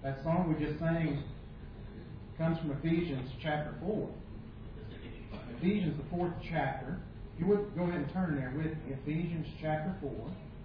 That song we just sang comes from Ephesians chapter 4. Ephesians, the 4th chapter. If you would go ahead and turn there with me. Ephesians chapter 4.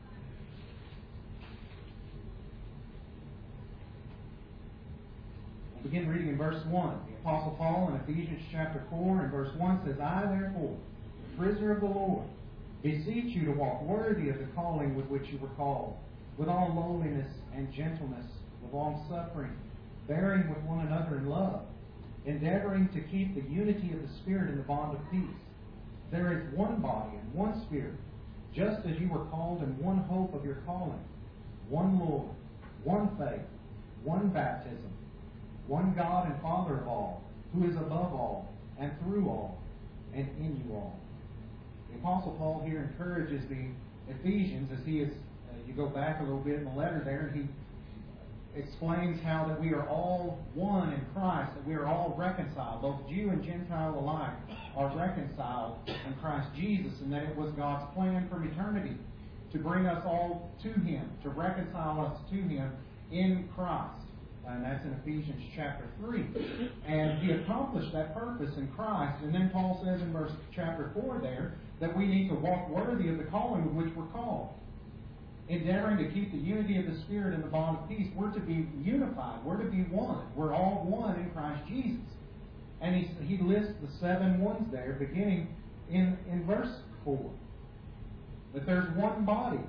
We'll begin reading in verse 1. The Apostle Paul in Ephesians chapter 4 and verse 1 says, I therefore, the prisoner of the Lord, beseech you to walk worthy of the calling with which you were called, with all lowliness and gentleness, with long suffering, bearing with one another in love, endeavoring to keep the unity of the Spirit in the bond of peace. There is one body and one Spirit, just as you were called in one hope of your calling, one Lord, one faith, one baptism, one God and Father of all, who is above all, and through all, and in you all. The Apostle Paul here encourages the Ephesians as he is, you go back a little bit in the letter there, and he explains how that we are all one in Christ, that we are all reconciled, both Jew and Gentile alike are reconciled in Christ Jesus, and that it was God's plan from eternity to bring us all to Him, to reconcile us to Him in Christ. And that's in Ephesians chapter 3. And He accomplished that purpose in Christ. And then Paul says in chapter 4 there that we need to walk worthy of the calling with which we're called, endeavoring to keep the unity of the Spirit in the bond of peace. We're to be unified. We're to be one. We're all one in Christ Jesus. And he lists the 7 ones there, beginning in verse 4. That there's one body,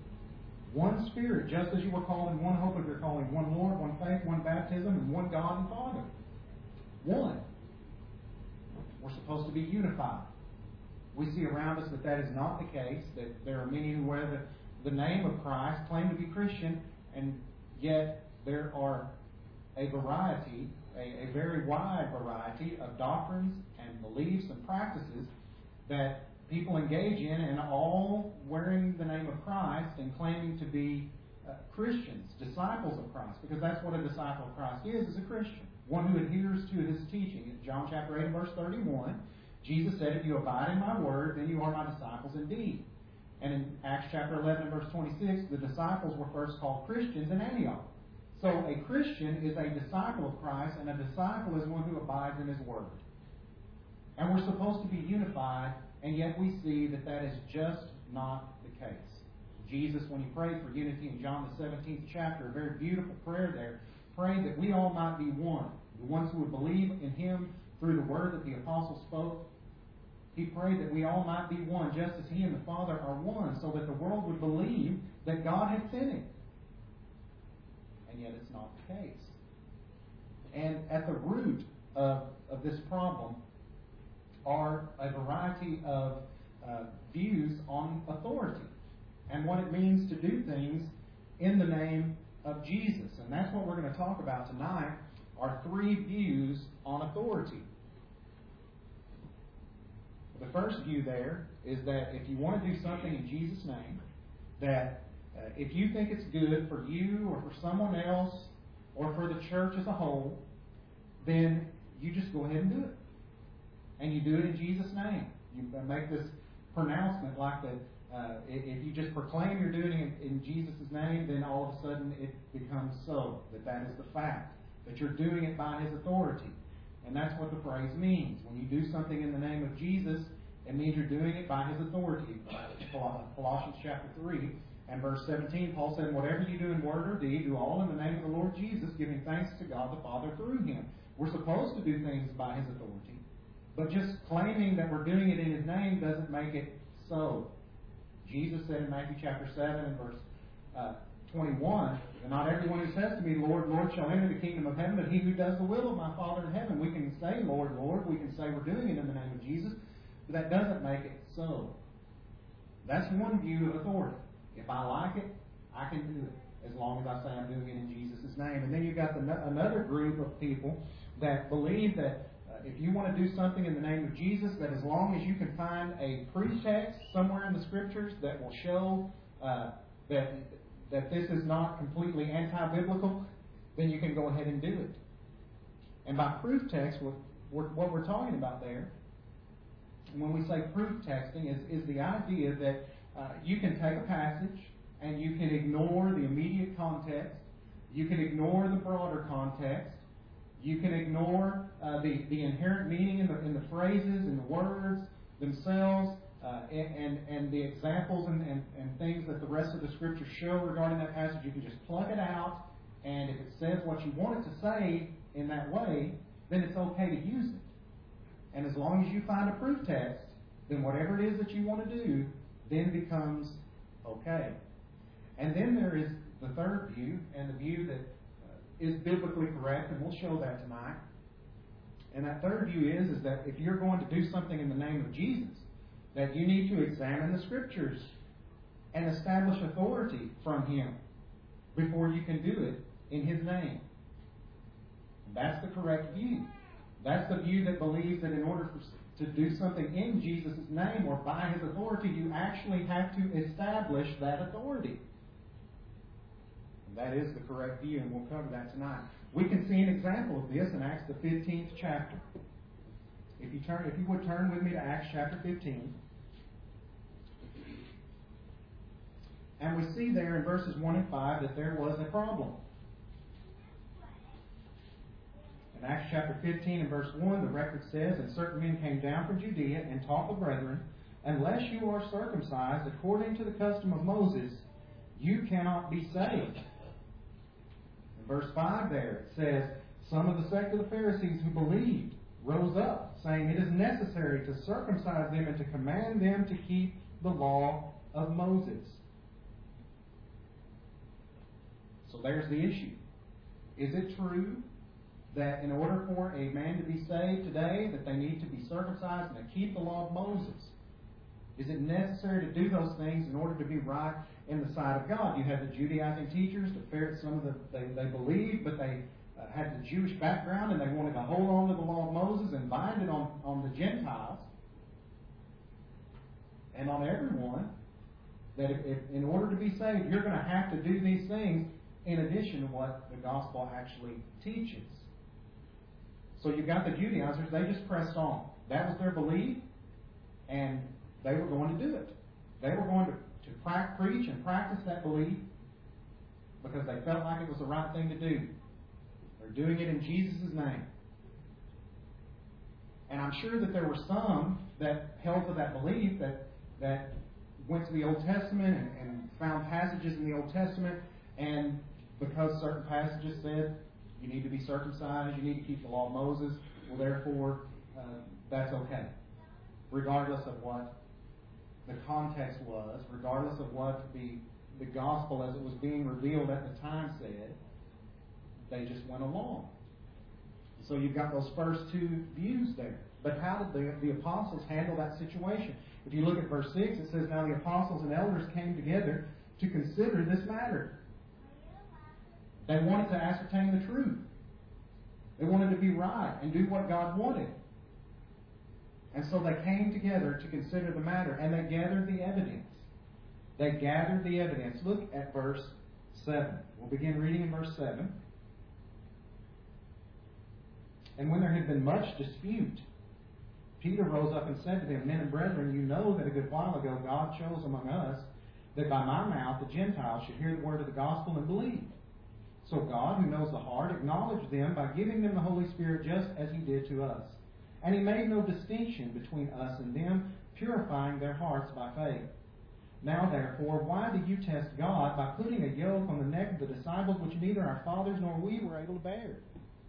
one Spirit, just as you were called in one hope of your calling, one Lord, one faith, one baptism, and one God and Father. One. We're supposed to be unified. We see around us that that is not the case, that there are many who wear the name of Christ, claim to be Christian, and yet there are a variety, a very wide variety of doctrines and beliefs and practices that people engage in, and all wearing the name of Christ and claiming to be Christians, disciples of Christ, because that's what a disciple of Christ is a Christian, one who adheres to His teaching. In John chapter 8 and verse 31, Jesus said, if you abide in my word, then you are my disciples indeed. And in Acts chapter 11 and verse 26, the disciples were first called Christians in Antioch. So a Christian is a disciple of Christ, and a disciple is one who abides in His word. And we're supposed to be unified, and yet we see that that is just not the case. Jesus, when He prayed for unity in John the 17th chapter, a very beautiful prayer there, prayed that we all might be one. The ones who would believe in Him through the word that the apostles spoke. He prayed that we all might be one, just as He and the Father are one, so that the world would believe that God had sent Him. And yet it's not the case. And at the root of this problem are a variety of views on authority and what it means to do things in the name of Jesus. And that's what we're going to talk about tonight, are 3 views on authority. The first view there is that if you want to do something in Jesus' name, that if you think it's good for you or for someone else or for the church as a whole, then you just go ahead and do it. And you do it in Jesus' name. You make this pronouncement like that. If you just proclaim you're doing it in Jesus' name, then all of a sudden it becomes so. That is the fact. That you're doing it by His authority. And that's what the phrase means. When you do something in the name of Jesus, it means you're doing it by His authority. Colossians chapter 3 and verse 17, Paul said, whatever you do in word or deed, do all in the name of the Lord Jesus, giving thanks to God the Father through Him. We're supposed to do things by His authority. But just claiming that we're doing it in His name doesn't make it so. Jesus said in Matthew chapter 7 and verse 21, and not everyone who says to me, Lord, Lord, shall enter the kingdom of heaven, but he who does the will of my Father in heaven. We can say, Lord, Lord. We can say we're doing it in the name of Jesus, but that doesn't make it so. That's one view of authority. If I like it, I can do it, as long as I say I'm doing it in Jesus' name. And then you've got another group of people that believe that if you want to do something in the name of Jesus, that as long as you can find a proof text somewhere in the Scriptures that will show that this is not completely anti-biblical, then you can go ahead and do it. And by proof text, what we're talking about there, when we say proof texting, is the idea that you can take a passage and you can ignore the immediate context You can ignore the broader context. You can ignore the inherent meaning in the phrases and the words themselves and the examples and things that the rest of the Scripture show regarding that passage. You can just plug it out, and if it says what you want it to say in that way, then it's okay to use it. And as long as you find a proof text, then whatever it is that you want to do then becomes okay. And then there is the third view, and the view that is biblically correct, and we'll show that tonight. And that third view is that if you're going to do something in the name of Jesus, that you need to examine the Scriptures and establish authority from Him before you can do it in His name. That's the correct view. That's the view that believes that in order to do something in Jesus' name or by His authority, you actually have to establish that authority. And that is the correct view, and we'll cover that tonight. We can see an example of this in Acts the 15th chapter. If you would turn with me to Acts chapter 15. And we see there in verses 1 and 5 that there was a problem. In Acts chapter 15 and verse 1, the record says, "And certain men came down from Judea and taught the brethren, unless you are circumcised according to the custom of Moses, you cannot be saved." In verse 5 there, it says, "Some of the sect of the Pharisees who believed rose up, saying, It is necessary to circumcise them and to command them to keep the law of Moses." So there's the issue. Is it true that in order for a man to be saved today, that they need to be circumcised and to keep the law of Moses? Is it necessary to do those things in order to be right in the sight of God? You have the Judaizing teachers, they believed, but they had the Jewish background and they wanted to hold on to the law of Moses and bind it on the Gentiles and on everyone. That if in order to be saved, you're going to have to do these things in addition to what the gospel actually teaches. So you've got the Judaizers, they just pressed on. That was their belief, and they were going to do it. They were going to preach and practice that belief because they felt like it was the right thing to do. They're doing it in Jesus' name. And I'm sure that there were some that held to that belief that went to the Old Testament and found passages in the Old Testament, and because certain passages said you need to be circumcised, you need to keep the law of Moses, well, therefore, that's okay. Regardless of what the context was, regardless of what the gospel as it was being revealed at the time said, they just went along. So you've got those first two views there. But how did the apostles handle that situation? If you look at verse 6, it says, "Now the apostles and elders came together to consider this matter." They wanted to ascertain the truth. They wanted to be right and do what God wanted. And so they came together to consider the matter, and they gathered the evidence. They gathered the evidence. Look at verse 7. We'll begin reading in verse 7. "And when there had been much dispute, Peter rose up and said to them, Men and brethren, you know that a good while ago God chose among us that by my mouth the Gentiles should hear the word of the gospel and believe. So God, who knows the heart, acknowledged them by giving them the Holy Spirit just as He did to us. And He made no distinction between us and them, purifying their hearts by faith. Now therefore, why do you test God by putting a yoke on the neck of the disciples which neither our fathers nor we were able to bear?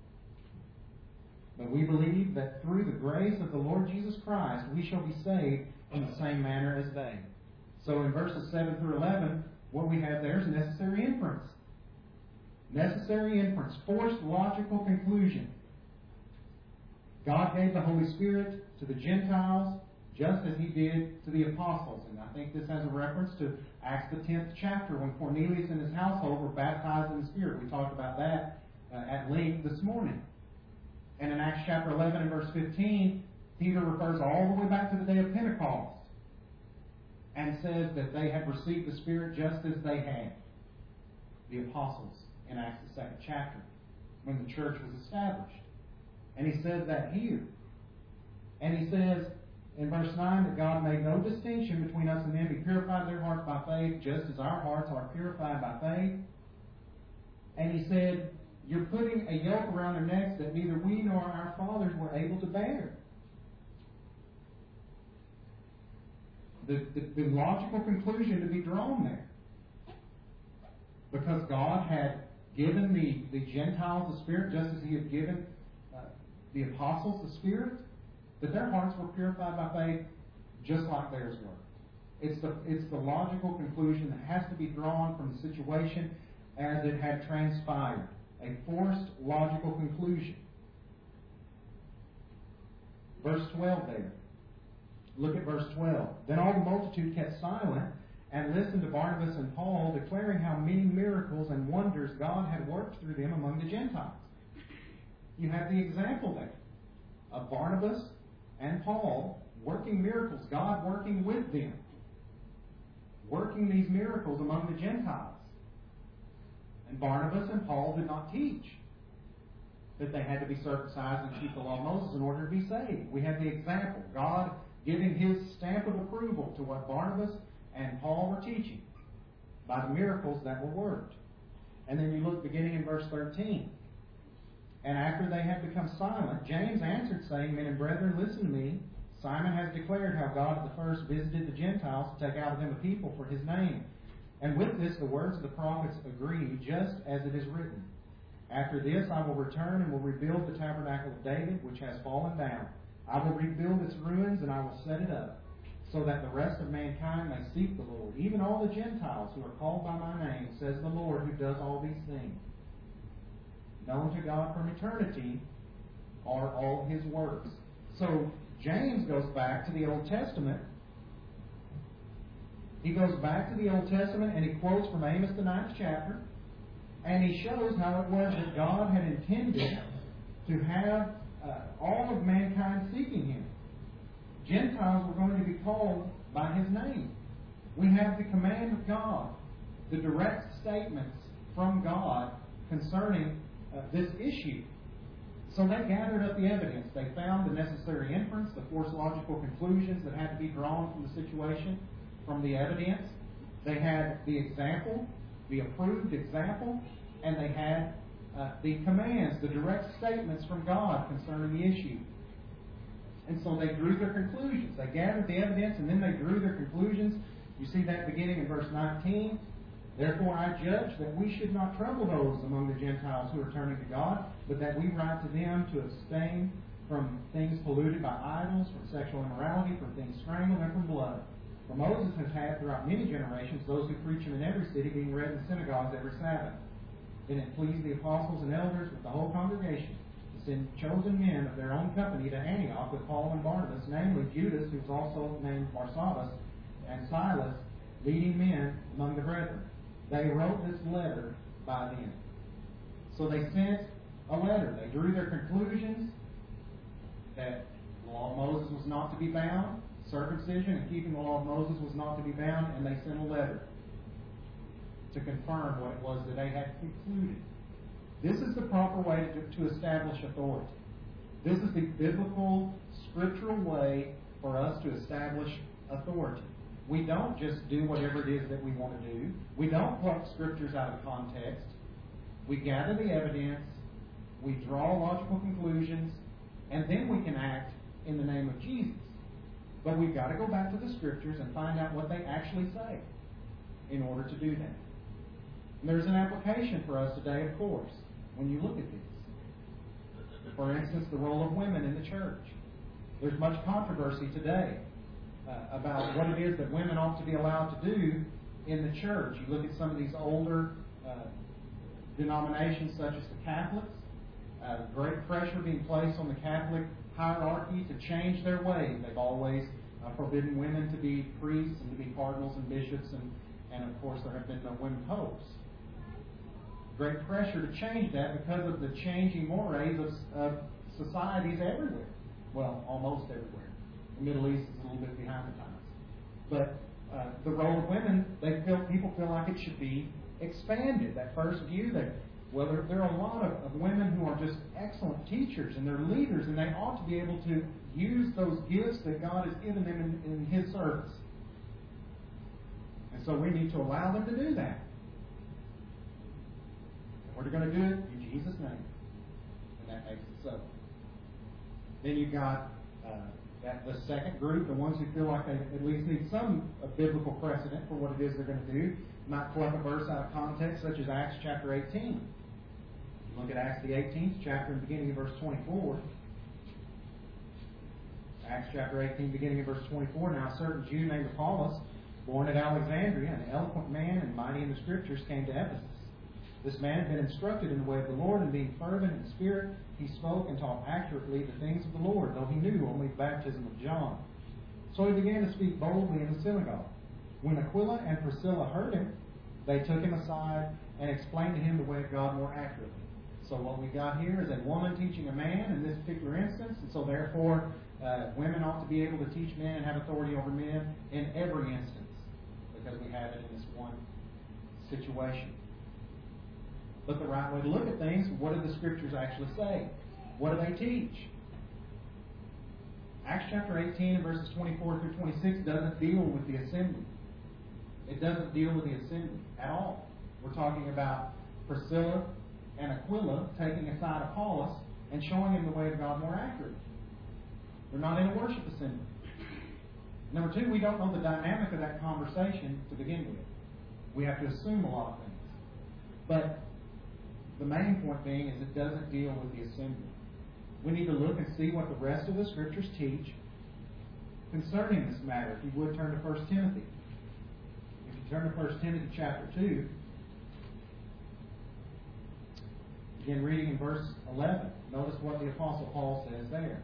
But we believe that through the grace of the Lord Jesus Christ we shall be saved in the same manner as they." So in verses 7 through 11, what we have there is necessary inference. Necessary inference, forced logical conclusion. God gave the Holy Spirit to the Gentiles just as He did to the apostles. And I think this has a reference to Acts the 10th chapter when Cornelius and his household were baptized in the Spirit. We talked about that at length this morning. And in Acts chapter 11 and verse 15, Peter refers all the way back to the day of Pentecost and says that they had received the Spirit just as they had, the apostles, in Acts the 2nd chapter, when the church was established. And he says that here. And he says in verse 9 that God made no distinction between us and them. He purified their hearts by faith, just as our hearts are purified by faith. And he said, you're putting a yoke around their necks that neither we nor our fathers were able to bear. The logical conclusion to be drawn there. Because God had given the Gentiles the Spirit just as He had given the apostles the Spirit, that their hearts were purified by faith just like theirs were. It's the logical conclusion that has to be drawn from the situation as it had transpired. A forced logical conclusion. Verse 12 there. Look at verse 12. Then all the multitude kept silent and listened to Barnabas and Paul, declaring how many miracles and wonders God had worked through them among the Gentiles. You have the example there of Barnabas and Paul working miracles, God working with them, working these miracles among the Gentiles. And Barnabas and Paul did not teach that they had to be circumcised and keep the law of Moses in order to be saved. We have the example, God giving His stamp of approval to what Barnabas and Paul were teaching by the miracles that were worked. And then you look beginning in verse 13. And after they had become silent, James answered, saying, Men and brethren, listen to me. Simon has declared how God at the first visited the Gentiles to take out of them a people for His name. And with this the words of the prophets agree, just as it is written. After this I will return and will rebuild the tabernacle of David, which has fallen down. I will rebuild its ruins, and I will set it up, so that the rest of mankind may seek the Lord, even all the Gentiles who are called by my name, says the Lord, who does all these things. Known to God from eternity are all His works. So James goes back to the Old Testament. He goes back to the Old Testament and he quotes from Amos the 9th chapter, and he shows how it was that God had intended to have all of mankind seeking Him. Gentiles were going to be called by His name. We have the command of God, the direct statements from God concerning this issue. So they gathered up the evidence. They found the necessary inference, the forced logical conclusions that had to be drawn from the situation, from the evidence. They had the example, the approved example, and they had the commands, the direct statements from God concerning the issue. And so they drew their conclusions. They gathered the evidence and then they drew their conclusions. You see that beginning in verse 19. Therefore I judge that we should not trouble those among the Gentiles who are turning to God, but that we write to them to abstain from things polluted by idols, from sexual immorality, from things strangled, and from blood. For Moses has had throughout many generations those who preach Him in every city, being read in synagogues every Sabbath. Then it pleased the apostles and elders with the whole congregation to send chosen men of their own company to Antioch with Paul and Barnabas, namely Judas, who was also named Barsabbas, and Silas, leading men among the brethren. They wrote this letter by them. So they sent a letter. They drew their conclusions that the law of Moses was not to be bound, circumcision and keeping the law of Moses was not to be bound, and they sent a letter to confirm what it was that they had concluded. This is the proper way to establish authority. This is the biblical, scriptural way for us to establish authority. We don't just do whatever it is that we want to do. We don't pluck scriptures out of context. We gather the evidence, we draw logical conclusions, and then we can act in the name of Jesus. But we've got to go back to the scriptures and find out what they actually say in order to do that. And there's an application for us today, of course, when you look at this. For instance, the role of women in the church. There's much controversy today about what it is that women ought to be allowed to do in the church. You look at some of these older denominations such as the Catholics, great pressure being placed on the Catholic hierarchy to change their ways. They've always forbidden women to be priests and to be cardinals and bishops, and of course there have been no women popes. Great pressure to change that because of the changing mores of societies everywhere. Well, almost everywhere. The Middle East is a little bit behind the times. But the role of women, people feel like it should be expanded. That first view that, well, there are a lot of women who are just excellent teachers and they're leaders, and they ought to be able to use those gifts that God has given them in His service. And so we need to allow them to do that. We're they're going to do it in Jesus' name. And that makes it so. Then you've got the second group, the ones who feel like they at least need some biblical precedent for what it is they're going to do. Might pluck a verse out of context, such as Acts chapter 18. Look at Acts the 18th chapter and beginning of verse 24. Acts chapter 18, beginning of verse 24. Now a certain Jew named Apollos, born at Alexandria, an eloquent man and mighty in the Scriptures, came to Ephesus. This man had been instructed in the way of the Lord, and being fervent in spirit, he spoke and taught accurately the things of the Lord, though he knew only the baptism of John. So he began to speak boldly in the synagogue. When Aquila and Priscilla heard him, they took him aside and explained to him the way of God more accurately. So what we got here is a woman teaching a man in this particular instance, and so therefore women ought to be able to teach men and have authority over men in every instance, because we have it in this one situation. But the right way to look at things, what do the Scriptures actually say? What do they teach? Acts chapter 18 and verses 24 through 26 doesn't deal with the assembly. It doesn't deal with the assembly at all. We're talking about Priscilla and Aquila taking aside Apollos and showing him the way of God more accurately. They're not in a worship assembly. Number two, we don't know the dynamic of that conversation to begin with. We have to assume a lot of things. But the main point being is it doesn't deal with the assembly. We need to look and see what the rest of the Scriptures teach concerning this matter. If you would turn to 1 Timothy. If you turn to 1 Timothy chapter 2, begin reading in verse 11. Notice what the Apostle Paul says there.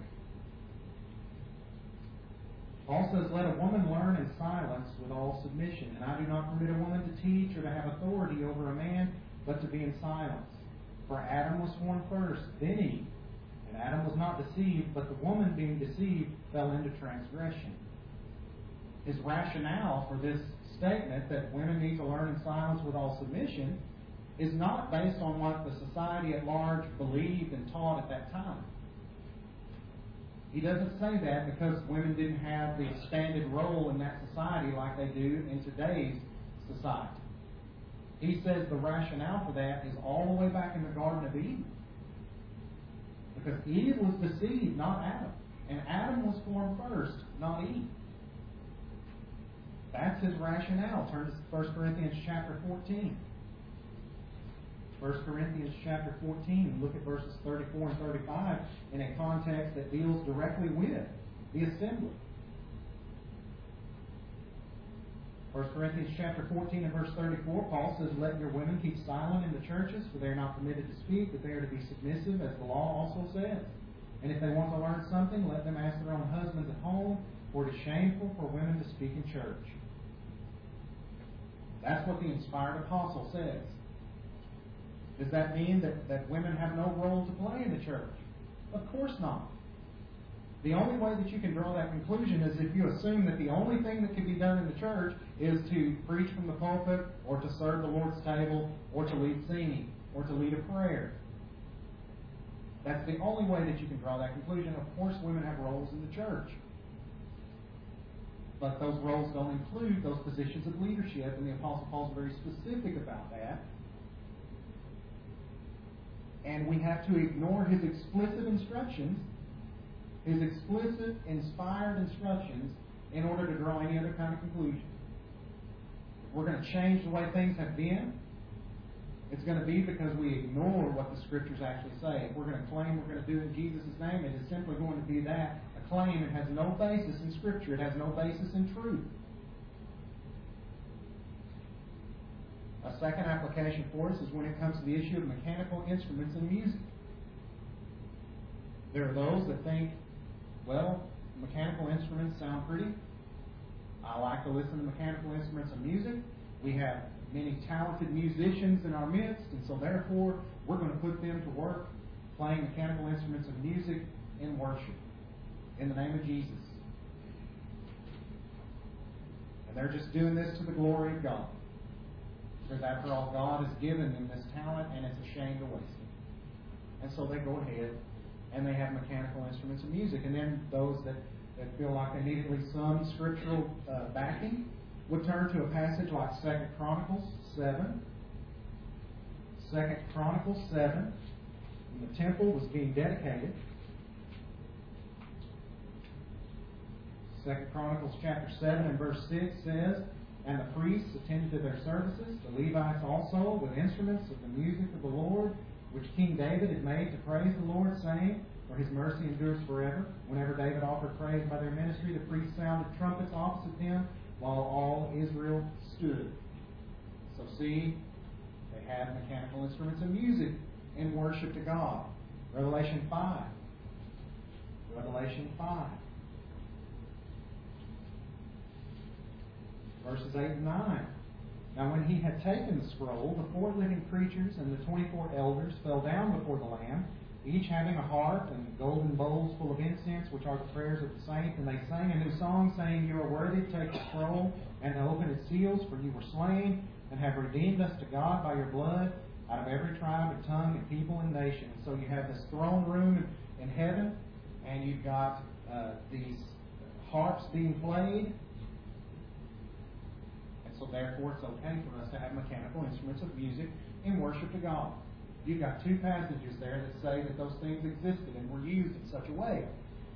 Paul says, "Let a woman learn in silence with all submission. And I do not permit a woman to teach or to have authority over a man, but to be in silence. For Adam was formed first, then Eve. And Adam was not deceived, but the woman being deceived fell into transgression." His rationale for this statement that women need to learn in silence with all submission is not based on what the society at large believed and taught at that time. He doesn't say that because women didn't have the expanded role in that society like they do in today's society. He says the rationale for that is all the way back in the Garden of Eden. Because Eve was deceived, not Adam. And Adam was formed first, not Eve. That's his rationale. Turn to 1 Corinthians chapter 14. 1 Corinthians chapter 14, and look at verses 34 and 35 in a context that deals directly with the assembly. 1 Corinthians chapter 14 and verse 34, Paul says, "Let your women keep silent in the churches, for they are not permitted to speak, but they are to be submissive, as the law also says. And if they want to learn something, let them ask their own husbands at home, for it is shameful for women to speak in church." That's what the inspired apostle says. Does that mean that women have no role to play in the church? Of course not. The only way that you can draw that conclusion is if you assume that the only thing that can be done in the church is to preach from the pulpit, or to serve the Lord's table, or to lead singing, or to lead a prayer. That's the only way that you can draw that conclusion. Of course, women have roles in the church. But those roles don't include those positions of leadership, and the Apostle Paul is very specific about that. And we have to ignore his explicit instructions, his explicit, inspired instructions, in order to draw any other kind of conclusion. If we're going to change the way things have been, it's going to be because we ignore what the Scriptures actually say. If we're going to claim we're going to do it in Jesus' name, it is simply going to be that, a claim. It has no basis in Scripture. It has no basis in truth. A second application for us is when it comes to the issue of mechanical instruments in music. There are those that think, well, mechanical instruments sound pretty. I like to listen to mechanical instruments in music. We have many talented musicians in our midst, and so therefore we're going to put them to work playing mechanical instruments of music in worship in the name of Jesus. And they're just doing this to the glory of God. Because after all, God has given them this talent, and it's a shame to waste it. And so they go ahead and they have mechanical instruments of music. And then those that feel like they need at least some scriptural backing would turn to a passage like 2 Chronicles 7. 2 2 Chronicles 7, when the temple was being dedicated. 2 Chronicles chapter 7 and verse 6 says, "And the priests attended to their services, the Levites also, with instruments of the music of the Lord, which King David had made to praise the Lord, saying, For his mercy endures forever. Whenever David offered praise by their ministry, the priests sounded trumpets opposite them, while all Israel stood." So see, they had mechanical instruments of music in worship to God. Revelation 5. Revelation 5. Verses 8 and 9. "Now when he had taken the scroll, the 4 living creatures and the 24 elders fell down before the Lamb, each having a harp and golden bowls full of incense, which are the prayers of the saints. And they sang a new song, saying, You are worthy to take the scroll and to open its seals, for you were slain and have redeemed us to God by your blood out of every tribe and tongue and people and nation." And so you have this throne room in heaven, and you've got these harps being played. So therefore, it's okay for us to have mechanical instruments of music in worship to God. You've got 2 passages there that say that those things existed and were used in such a way.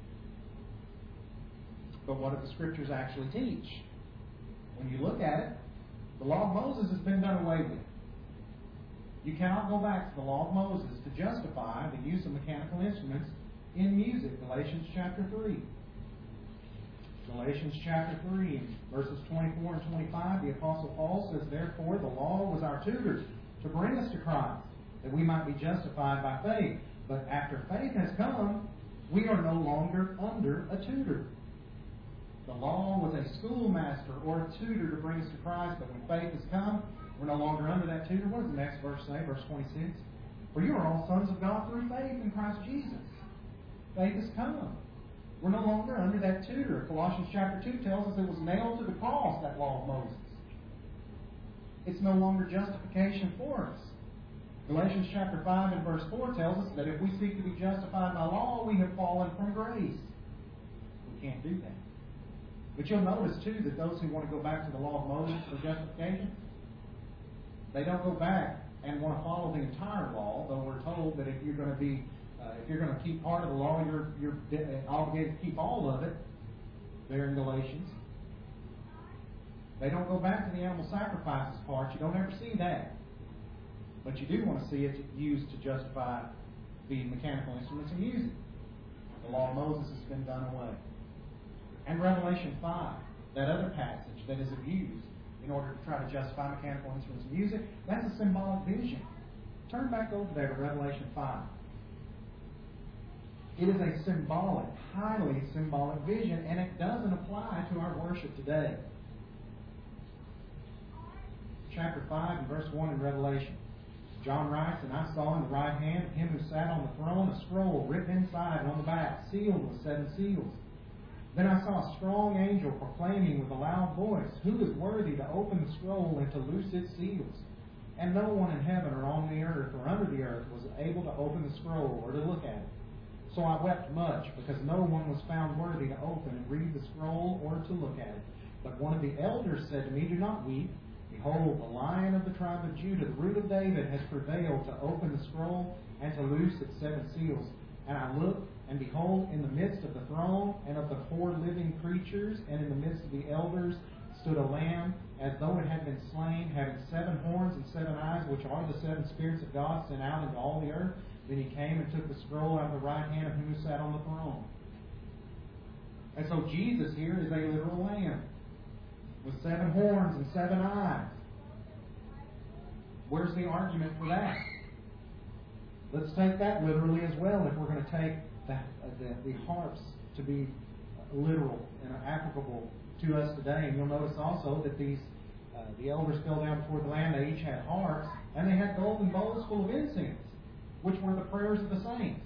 But what do the Scriptures actually teach? When you look at it, the law of Moses has been done away with. You cannot go back to the law of Moses to justify the use of mechanical instruments in music. Galatians chapter 3. Galatians chapter 3, verses 24 and 25, the Apostle Paul says, "Therefore the law was our tutor to bring us to Christ, that we might be justified by faith. But after faith has come, we are no longer under a tutor." The law was a schoolmaster or a tutor to bring us to Christ, but when faith has come, we're no longer under that tutor. What does the next verse say? Verse 26. "For you are all sons of God through faith in Christ Jesus." Faith has come. We're no longer under that tutor. Colossians chapter 2 tells us it was nailed to the cross, that law of Moses. It's no longer justification for us. Galatians chapter 5 and verse 4 tells us that if we seek to be justified by law, we have fallen from grace. We can't do that. But you'll notice too that those who want to go back to the law of Moses for justification, they don't go back and want to follow the entire law, though we're told that if you're going to keep part of the law, you're obligated to keep all of it. There in Galatians, they don't go back to the animal sacrifices part. You don't ever see that, but you do want to see it used to justify the mechanical instruments of music. The law of Moses has been done away. And Revelation 5, that other passage that is abused in order to try to justify mechanical instruments of music, that's a symbolic vision. Turn back over there to Revelation 5. It is a symbolic, highly symbolic vision, and it doesn't apply to our worship today. Chapter 5 and verse 1 in Revelation. John writes, "And I saw in the right hand of him who sat on the throne a scroll written inside and on the back, sealed with 7 seals. Then I saw a strong angel proclaiming with a loud voice, Who is worthy to open the scroll and to loose its seals? And no one in heaven or on the earth or under the earth was able to open the scroll or to look at it. So I wept much, because no one was found worthy to open and read the scroll or to look at it. But one of the elders said to me, Do not weep. Behold, the Lion of the tribe of Judah, the Root of David, has prevailed to open the scroll and to loose its 7 seals. And I looked, and behold, in the midst of the throne and of the 4 living creatures, and in the midst of the elders, stood a lamb, as though it had been slain, having 7 horns and 7 eyes, which are the 7 spirits of God sent out into all the earth. Then he came and took the scroll out of the right hand of him who sat on the throne." And so Jesus here is a literal lamb with 7 horns and 7 eyes. Where's the argument for that? Let's take that literally as well if we're going to take the harps to be literal and applicable to us today. And you'll notice also that the elders fell down before the Lamb. They each had harps, and they had golden bowls full of incense, which were the prayers of the saints.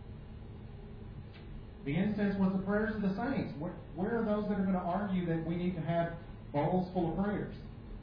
The incense was the prayers of the saints. Where are those that are going to argue that we need to have bowls full of prayers?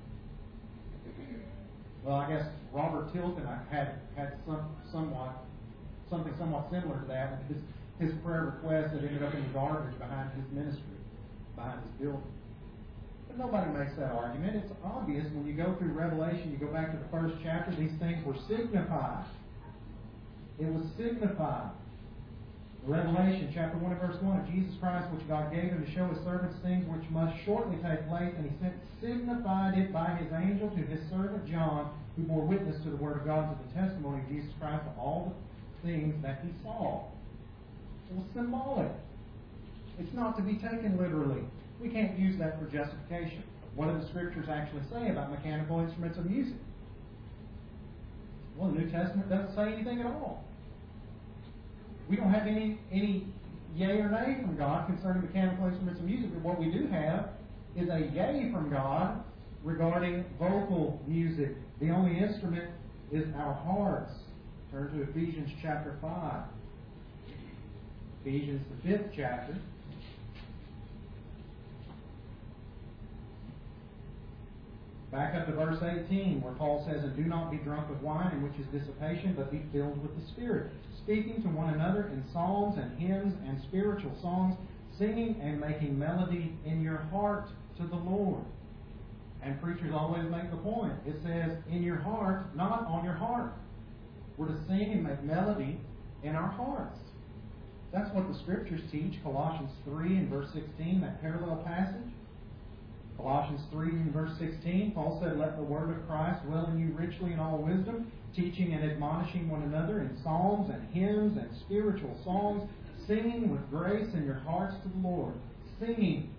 Well, I guess Robert Tilton had something somewhat similar to that. His prayer request that ended up in the garbage behind his ministry, behind his building. But nobody makes that argument. It's obvious when you go through Revelation, you go back to the first chapter, these things were signified. It was signified. Revelation chapter 1 and verse 1 of Jesus Christ, which God gave him to show his servants things which must shortly take place, and he signified it by his angel to his servant John, who bore witness to the word of God, to the testimony of Jesus Christ, to all the things that he saw. It was symbolic. It's not to be taken literally. We can't use that for justification. What do the Scriptures actually say about mechanical instruments of music? Well, the New Testament doesn't say anything at all. We don't have any yay or nay from God concerning mechanical instruments of music, but what we do have is a yay from God regarding vocal music. The only instrument is our hearts. Turn to Ephesians chapter 5. Ephesians, the 5th chapter. Back up to verse 18, where Paul says, "And do not be drunk with wine, in which is dissipation, but be filled with the Spirit, speaking to one another in psalms and hymns and spiritual songs, singing and making melody in your heart to the Lord." And preachers always make the point. It says, in your heart, not on your heart. We're to sing and make melody in our hearts. That's what the Scriptures teach. Colossians 3 and verse 16, that parallel passage. Colossians 3 and verse 16, Paul said, "Let the word of Christ dwell in you richly in all wisdom, teaching and admonishing one another in psalms and hymns and spiritual songs, singing with grace in your hearts to the Lord." Singing.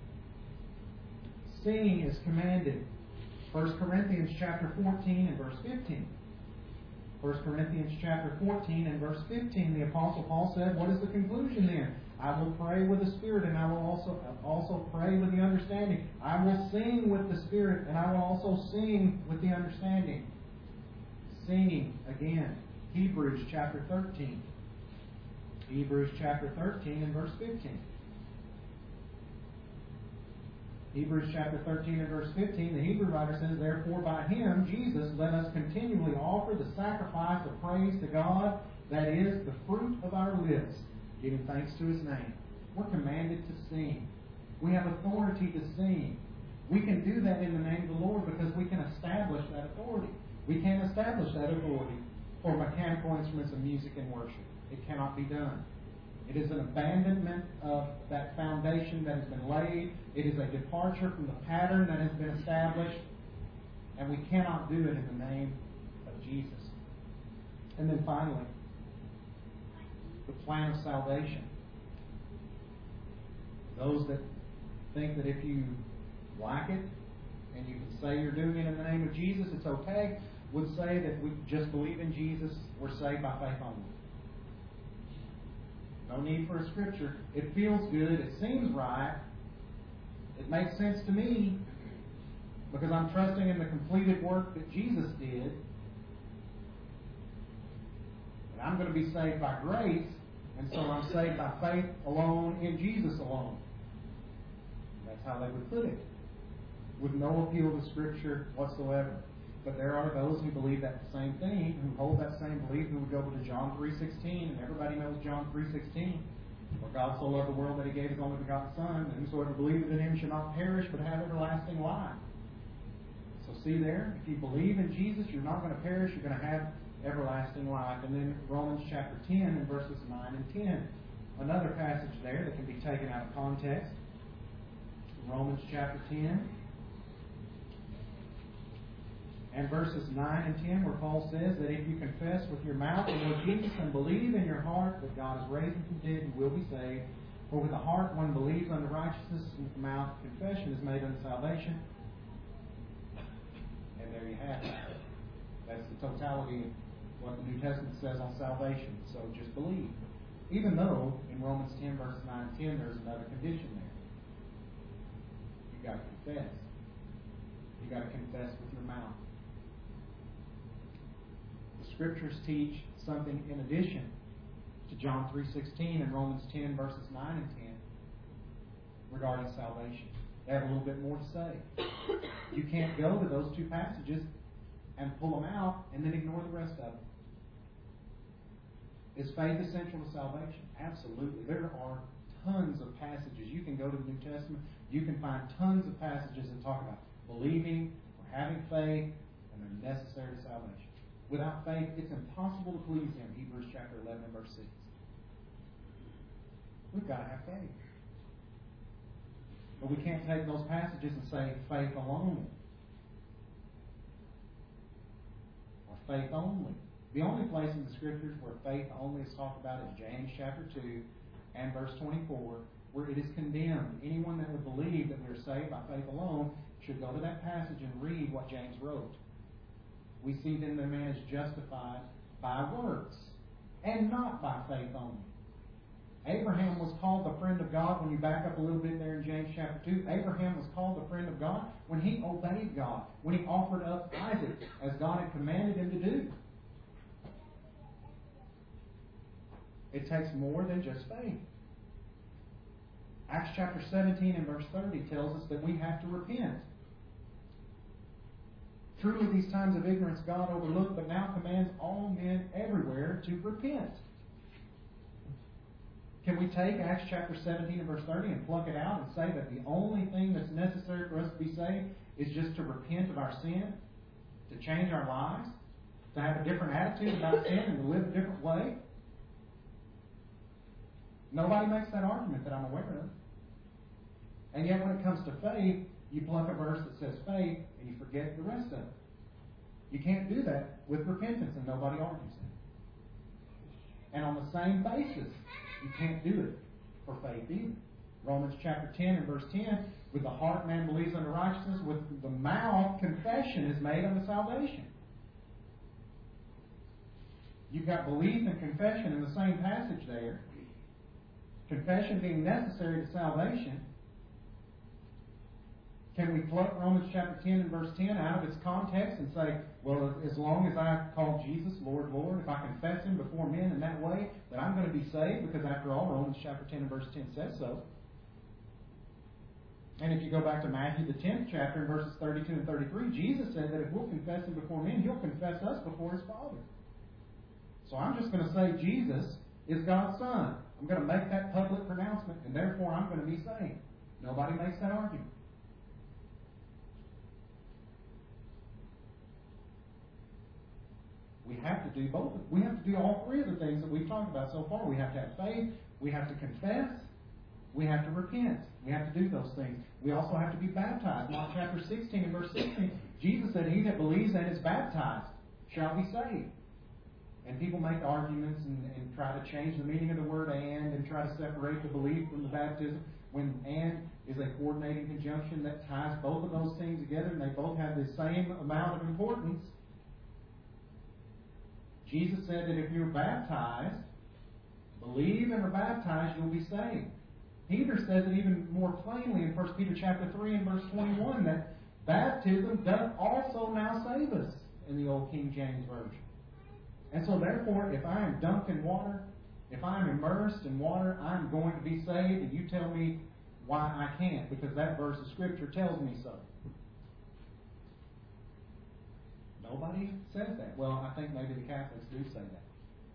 Singing is commanded. 1 Corinthians chapter 14 and verse 15. 1 Corinthians chapter 14 and verse 15, the Apostle Paul said, what is the conclusion then? "I will pray with the Spirit, and I will also pray with the understanding. I will sing with the Spirit, and I will also sing with the understanding." Singing again. Hebrews chapter 13. Hebrews chapter 13 and verse 15. Hebrews chapter 13 and verse 15, the Hebrew writer says, "Therefore by Him, Jesus, let us continually offer the sacrifice of praise to God, that is, the fruit of our lips, giving thanks to His name." We're commanded to sing. We have authority to sing. We can do that in the name of the Lord because we can establish that authority. We can't establish that authority for mechanical instruments of music and worship. It cannot be done. It is an abandonment of that foundation that has been laid. It is a departure from the pattern that has been established. And we cannot do it in the name of Jesus. And then finally, the plan of salvation. Those that think that if you like it and you can say you're doing it in the name of Jesus, it's okay, would say that we just believe in Jesus, we're saved by faith only. No need for a scripture. It feels good. It seems right. It makes sense to me because I'm trusting in the completed work that Jesus did. And I'm going to be saved by grace, and so I'm saved by faith alone in Jesus alone. That's how they would put it, with no appeal to Scripture whatsoever. But there are those who believe that same thing, who hold that same belief, who would go to John 3:16, and everybody knows John 3:16. "For God so loved the world that He gave His only begotten Son, and whosoever believeth in Him shall not perish, but have everlasting life." So see there, if you believe in Jesus, you're not going to perish, you're going to have everlasting life. And then Romans chapter 10 and verses 9 and 10. Another passage there that can be taken out of context. Romans chapter 10. And verses 9 and 10, where Paul says that if you confess with your mouth the Lord Jesus and believe in your heart that God has raised Him from the dead, you will be saved. For with the heart one believes unto righteousness, and with the mouth confession is made unto salvation. And there you have it. That's the totality of what the New Testament says on salvation. So just believe. Even though in Romans 10, verses 9 and 10, there's another condition there. You've got to confess. You've got to confess with your mouth. Scriptures teach something in addition to John 3:16 and Romans 10 verses 9 and 10 regarding salvation. They have a little bit more to say. You can't go to those two passages and pull them out and then ignore the rest of them. Is faith essential to salvation? Absolutely. There are tons of passages. You can go to the New Testament. You can find tons of passages that talk about believing or having faith, and they're necessary to salvation. Without faith, it's impossible to please Him. Hebrews chapter 11 and verse 6. We've got to have faith. But we can't take those passages and say faith alone. Or faith only. The only place in the Scriptures where faith only is talked about is James chapter 2 and verse 24, where it is condemned. Anyone that would believe that we're saved by faith alone should go to that passage and read what James wrote. We see then that man is justified by works and not by faith only. Abraham was called the friend of God. When you back up a little bit there in James chapter 2, Abraham was called the friend of God when he obeyed God, when he offered up Isaac as God had commanded him to do. It takes more than just faith. Acts chapter 17 and verse 30 tells us that we have to repent. Truly these times of ignorance God overlooked, but now commands all men everywhere to repent. Can we take Acts chapter 17 and verse 30 and pluck it out and say that the only thing that's necessary for us to be saved is just to repent of our sin, to change our lives, to have a different attitude about sin and to live a different way? Nobody makes that argument that I'm aware of. And yet when it comes to faith, you pluck a verse that says faith and you forget the rest of it. You can't do that with repentance, and nobody argues that. And on the same basis, you can't do it for faith either. Romans chapter 10 and verse 10, with the heart man believes unto righteousness, with the mouth confession is made unto salvation. You've got belief and confession in the same passage there. Confession being necessary to salvation. Can we pluck Romans chapter 10 and verse 10 out of its context and say, well, as long as I call Jesus Lord, Lord, if I confess Him before men in that way, that I'm going to be saved, because after all, Romans chapter 10 and verse 10 says so. And if you go back to Matthew the 10th chapter in verses 32 and 33, Jesus said that if we'll confess Him before men, He'll confess us before His Father. So I'm just going to say Jesus is God's Son. I'm going to make that public pronouncement, and therefore I'm going to be saved. Nobody makes that argument. We have to do both. We have to do all three of the things that we've talked about so far. We have to have faith. We have to confess. We have to repent. We have to do those things. We also have to be baptized. Mark chapter 16 and verse 16, Jesus said, he that believes and is baptized shall be saved. And people make arguments and try to change the meaning of the word and try to separate the belief from the baptism, when and is a coordinating conjunction that ties both of those things together, and they both have the same amount of importance. Jesus said that if you're baptized, believe and are baptized, you'll be saved. Peter says it even more plainly in 1 Peter chapter 3 and verse 21, that baptism doth also now save us, in the old King James Version. And so therefore, if I am dunked in water, if I am immersed in water, I'm going to be saved, and you tell me why I can't, because that verse of Scripture tells me so. Nobody says that. Well, I think maybe the Catholics do say that.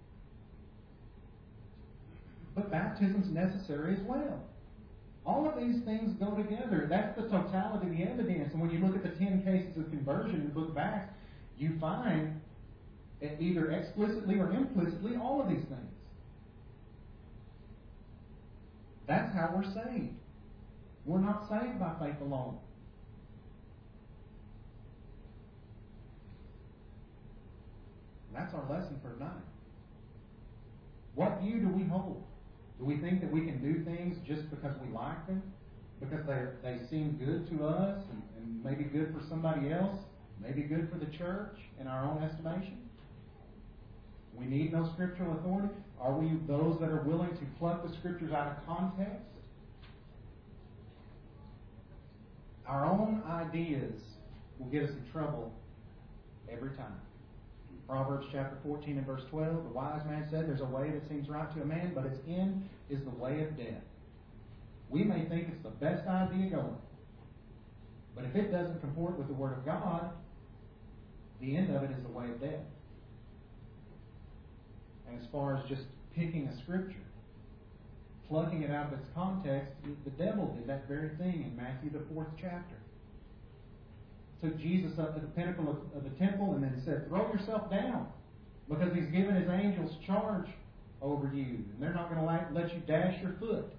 But baptism's necessary as well. All of these things go together. That's the totality of the evidence. And when you look at the 10 cases of conversion in the book of Acts, you find either explicitly or implicitly all of these things. That's how we're saved. We're not saved by faith alone. That's our lesson for tonight. What view do we hold? Do we think that we can do things just because we like them? Because they seem good to us and maybe good for somebody else? Maybe good for the church in our own estimation? We need no scriptural authority. Are we those that are willing to pluck the Scriptures out of context? Our own ideas will get us in trouble every time. Proverbs chapter 14 and verse 12, the wise man said, there's a way that seems right to a man, but its end is the way of death. We may think it's the best idea going, but if it doesn't comport with the Word of God, the end of it is the way of death. And as far as just picking a Scripture, plucking it out of its context, the devil did that very thing in Matthew, the 4th chapter. Took Jesus up to the pinnacle of the temple and then said, throw yourself down, because He's given His angels charge over you, and they're not going to let you dash your foot.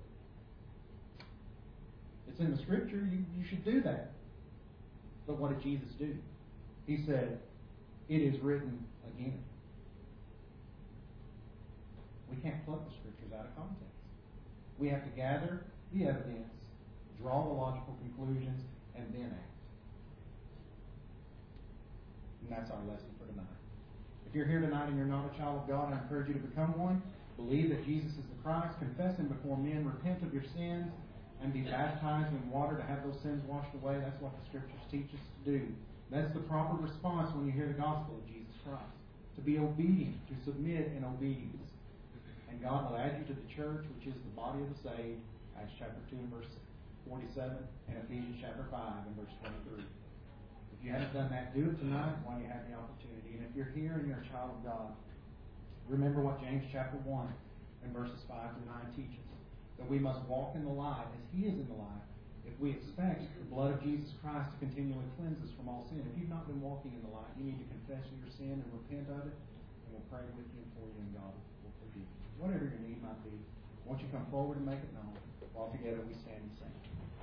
It's in the Scripture. You should do that. But what did Jesus do? He said, it is written again. We can't pluck the Scriptures out of context. We have to gather the evidence, draw the logical conclusions, and then act. And that's our lesson for tonight. If you're here tonight and you're not a child of God, I encourage you to become one. Believe that Jesus is the Christ. Confess Him before men. Repent of your sins and be baptized in water to have those sins washed away. That's what the Scriptures teach us to do. That's the proper response when you hear the gospel of Jesus Christ. To be obedient, to submit in obedience. And God will add you to the church, which is the body of the saved, Acts chapter 2 and verse 47, and Ephesians chapter 5 and verse 23. If you haven't done that, do it tonight while you have the opportunity. And if you're here and you're a child of God, remember what James chapter 1 and verses 5 through 9 teaches. That we must walk in the light as He is in the light, if we expect the blood of Jesus Christ to continually cleanse us from all sin. If you've not been walking in the light, you need to confess your sin and repent of it, and we'll pray with you and for you, and God will forgive you. Whatever your need might be, won't you come forward and make it known? While together we stand and sing.